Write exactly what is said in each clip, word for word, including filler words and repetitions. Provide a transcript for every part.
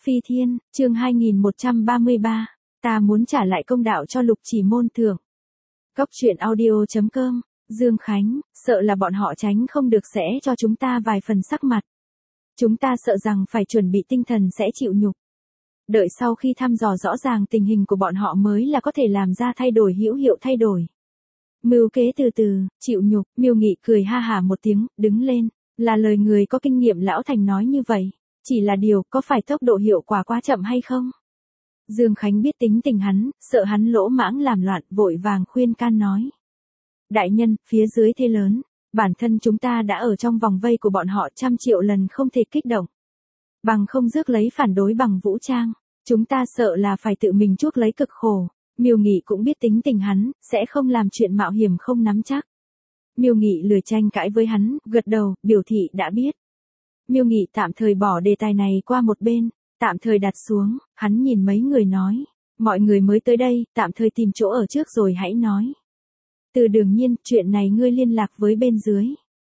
Phi Thiên, chương hai nghìn một trăm ba mươi ba, ta muốn trả lại công đạo cho Lục Chỉ Môn thưởng. Cốc truyện audio chấm com, Dương Khánh, sợ là bọn họ tránh không được sẽ cho chúng ta vài phần sắc mặt. Chúng ta sợ rằng phải chuẩn bị tinh thần sẽ chịu nhục. Đợi sau khi thăm dò rõ ràng tình hình của bọn họ mới là có thể làm ra thay đổi hữu hiệu thay đổi. Mưu kế từ từ, chịu nhục, Miêu Nghị cười ha hả một tiếng, đứng lên, là lời người có kinh nghiệm lão thành nói như vậy. Chỉ là điều, có phải tốc độ hiệu quả quá chậm hay không? Dương Khánh biết tính tình hắn, sợ hắn lỗ mãng làm loạn, vội vàng khuyên can nói. Đại nhân, phía dưới thế lớn, bản thân chúng ta đã ở trong vòng vây của bọn họ trăm triệu lần không thể kích động. Bằng không rước lấy phản đối bằng vũ trang, chúng ta sợ là phải tự mình chuốc lấy cực khổ. Miêu Nghị cũng biết tính tình hắn, sẽ không làm chuyện mạo hiểm không nắm chắc. Miêu Nghị lười tranh cãi với hắn, gật đầu, biểu thị đã biết. Miêu Nghị tạm thời bỏ đề tài này qua một bên, tạm thời đặt xuống, hắn nhìn mấy người nói, mọi người mới tới đây, tạm thời tìm chỗ ở trước rồi hãy nói. Từ Đường Nhiên, chuyện này ngươi liên lạc với bên dưới.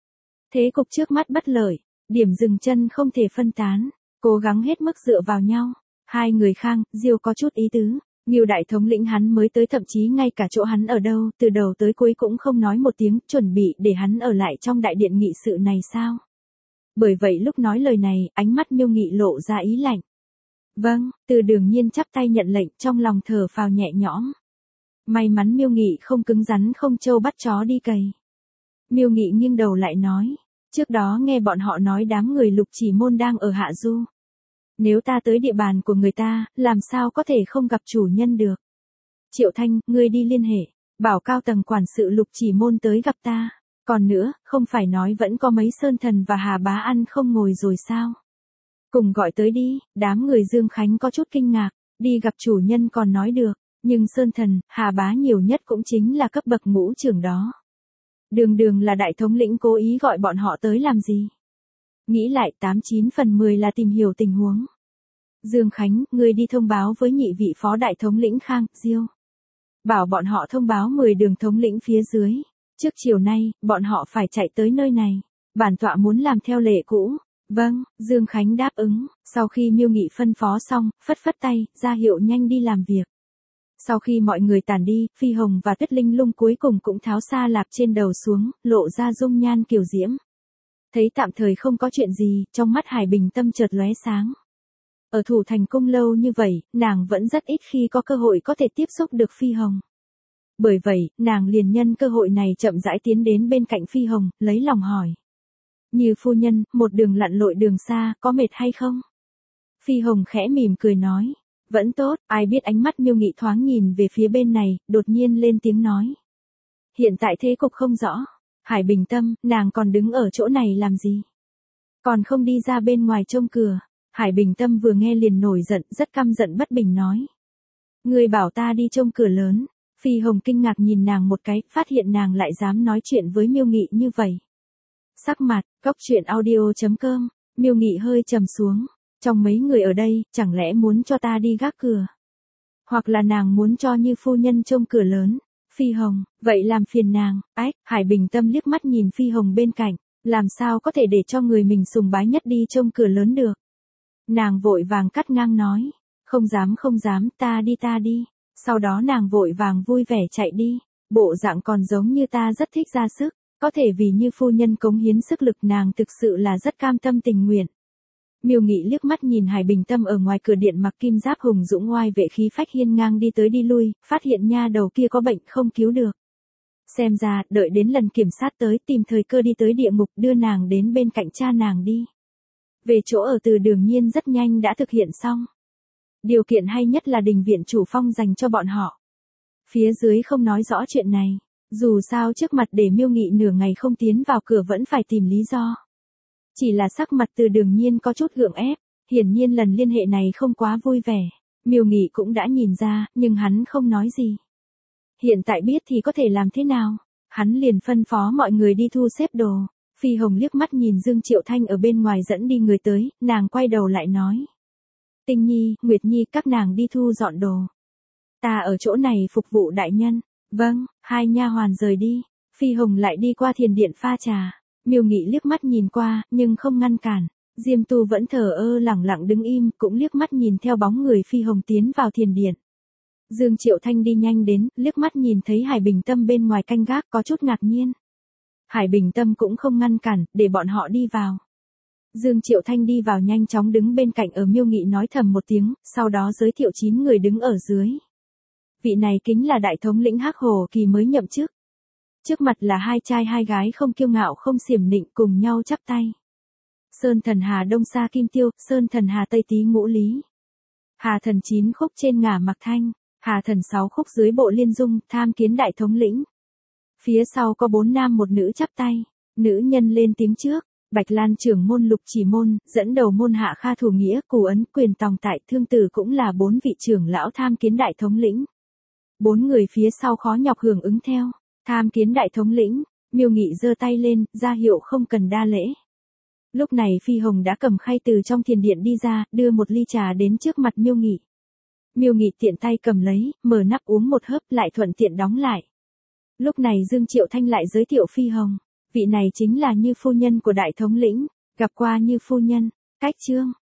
Thế cục trước mắt bất lợi, điểm dừng chân không thể phân tán, cố gắng hết mức dựa vào nhau. Hai người Khang, Diêu có chút ý tứ, Ngưu đại thống lĩnh hắn mới tới, thậm chí ngay cả chỗ hắn ở đâu, từ đầu tới cuối cũng không nói một tiếng, chuẩn bị để hắn ở lại trong đại điện nghị sự này sao? Bởi vậy lúc nói lời này, ánh mắt Miêu Nghị lộ ra ý lạnh. Vâng, Từ Đường Nhiên chắp tay nhận lệnh, trong lòng thở phào nhẹ nhõm. May mắn Miêu Nghị không cứng rắn không trâu bắt chó đi cày. Miêu Nghị nghiêng đầu lại nói, trước đó nghe bọn họ nói đám người Lục Chỉ Môn đang ở Hạ Du. Nếu ta tới địa bàn của người ta, làm sao có thể không gặp chủ nhân được. Triệu Thanh, ngươi đi liên hệ, bảo cao tầng quản sự Lục Chỉ Môn tới gặp ta. Còn nữa, không phải nói vẫn có mấy Sơn Thần và Hà Bá ăn không ngồi rồi sao? Cùng gọi tới đi, đám người Dương Khánh có chút kinh ngạc, đi gặp chủ nhân còn nói được, nhưng Sơn Thần, Hà Bá nhiều nhất cũng chính là cấp bậc ngũ trưởng đó. Đường đường là đại thống lĩnh cố ý gọi bọn họ tới làm gì? Nghĩ lại tám chín phần mười là tìm hiểu tình huống. Dương Khánh, ngươi đi thông báo với nhị vị phó đại thống lĩnh Khang, Diêu. Bảo bọn họ thông báo mười đường thống lĩnh phía dưới. Trước chiều nay, bọn họ phải chạy tới nơi này. Bản tọa muốn làm theo lệ cũ. Vâng, Dương Khánh đáp ứng. Sau khi Miêu Nghị phân phó xong, phất phất tay, ra hiệu nhanh đi làm việc. Sau khi mọi người tản đi, Phi Hồng và Tuyết Linh Lung cuối cùng cũng tháo sa lạp trên đầu xuống, lộ ra dung nhan kiều diễm. Thấy tạm thời không có chuyện gì, trong mắt Hải Bình Tâm chợt lóe sáng. Ở Thủ Thành Cung lâu như vậy, nàng vẫn rất ít khi có cơ hội có thể tiếp xúc được Phi Hồng. Bởi vậy, nàng liền nhân cơ hội này chậm rãi tiến đến bên cạnh Phi Hồng, lấy lòng hỏi. Như phu nhân, một đường lặn lội đường xa, có mệt hay không? Phi Hồng khẽ mỉm cười nói. Vẫn tốt, ai biết ánh mắt Miêu Nghị thoáng nhìn về phía bên này, đột nhiên lên tiếng nói. Hiện tại thế cục không rõ. Hải Bình Tâm, nàng còn đứng ở chỗ này làm gì? Còn không đi ra bên ngoài trông cửa. Hải Bình Tâm vừa nghe liền nổi giận, rất căm giận bất bình nói. Người bảo ta đi trông cửa lớn. Phi Hồng kinh ngạc nhìn nàng một cái, phát hiện nàng lại dám nói chuyện với Miêu Nghị như vậy. Sắc mặt, cốc truyện audio chấm com, Miêu Nghị hơi trầm xuống. Trong mấy người ở đây, chẳng lẽ muốn cho ta đi gác cửa? Hoặc là nàng muốn cho Như phu nhân trông cửa lớn? Phi Hồng, vậy làm phiền nàng. Ách, Hải Bình Tâm liếc mắt nhìn Phi Hồng bên cạnh, làm sao có thể để cho người mình sùng bái nhất đi trông cửa lớn được? Nàng vội vàng cắt ngang nói, không dám không dám, ta đi ta đi. Sau đó nàng vội vàng vui vẻ chạy đi, bộ dạng còn giống như ta rất thích ra sức, có thể vì Như phu nhân cống hiến sức lực, nàng thực sự là rất cam tâm tình nguyện. Miêu Nghị liếc mắt nhìn Hải Bình Tâm ở ngoài cửa điện mặc kim giáp hùng dũng oai vệ khí phách hiên ngang đi tới đi lui, phát hiện nha đầu kia có bệnh không cứu được. Xem ra, đợi đến lần kiểm sát tới, tìm thời cơ đi tới địa ngục, đưa nàng đến bên cạnh cha nàng đi. Về chỗ ở Từ Đường Nhiên rất nhanh đã thực hiện xong. Điều kiện hay nhất là đình viện chủ phong dành cho bọn họ. Phía dưới không nói rõ chuyện này, dù sao trước mặt để Miêu Nghị nửa ngày không tiến vào cửa vẫn phải tìm lý do. Chỉ là sắc mặt Từ Đường Nhiên có chút gượng ép, hiển nhiên lần liên hệ này không quá vui vẻ. Miêu Nghị cũng đã nhìn ra, nhưng hắn không nói gì. Hiện tại biết thì có thể làm thế nào? Hắn liền phân phó mọi người đi thu xếp đồ. Phi Hồng liếc mắt nhìn Dương Triệu Thanh ở bên ngoài dẫn đi người tới, nàng quay đầu lại nói. Tinh Nhi, Nguyệt Nhi, các nàng đi thu dọn đồ. Ta ở chỗ này phục vụ đại nhân. Vâng, hai nha hoàn rời đi. Phi Hồng lại đi qua thiền điện pha trà. Miêu Nghị liếc mắt nhìn qua, nhưng không ngăn cản. Diêm Tu vẫn thờ ơ lẳng lặng đứng im, cũng liếc mắt nhìn theo bóng người Phi Hồng tiến vào thiền điện. Dương Triệu Thanh đi nhanh đến, liếc mắt nhìn thấy Hải Bình Tâm bên ngoài canh gác có chút ngạc nhiên. Hải Bình Tâm cũng không ngăn cản, để bọn họ đi vào. Dương Triệu Thanh đi vào nhanh chóng đứng bên cạnh ở Miêu Nghị nói thầm một tiếng, sau đó giới thiệu chín người đứng ở dưới. Vị này kính là đại thống lĩnh Hắc Hồ Kỳ mới nhậm chức. Trước mặt là hai trai hai gái không kiêu ngạo không xiểm nịnh cùng nhau chắp tay. Sơn thần Hà Đông Sa Kim Tiêu, Sơn thần Hà Tây Tý Ngũ Lý. Hà thần chín khúc trên ngả Mặc Thanh, Hà thần sáu khúc dưới Bộ Liên Dung, tham kiến đại thống lĩnh. Phía sau có bốn nam một nữ chắp tay, nữ nhân lên tiếng trước, Bạch Lan trưởng môn Lục Chỉ Môn, dẫn đầu môn hạ Kha Thủ Nghĩa, Cù Ấn Quyền Tòng Tại Thương Tử cũng là bốn vị trưởng lão tham kiến đại thống lĩnh. Bốn người phía sau khó nhọc hưởng ứng theo, tham kiến đại thống lĩnh, Miêu Nghị giơ tay lên, ra hiệu không cần đa lễ. Lúc này Phi Hồng đã cầm khay từ trong thiền điện đi ra, đưa một ly trà đến trước mặt Miêu Nghị. Miêu Nghị tiện tay cầm lấy, mở nắp uống một hớp lại thuận tiện đóng lại. Lúc này Dương Triệu Thanh lại giới thiệu Phi Hồng, vị này chính là Như phu nhân của đại thống lĩnh, gặp qua Như phu nhân, cách chương.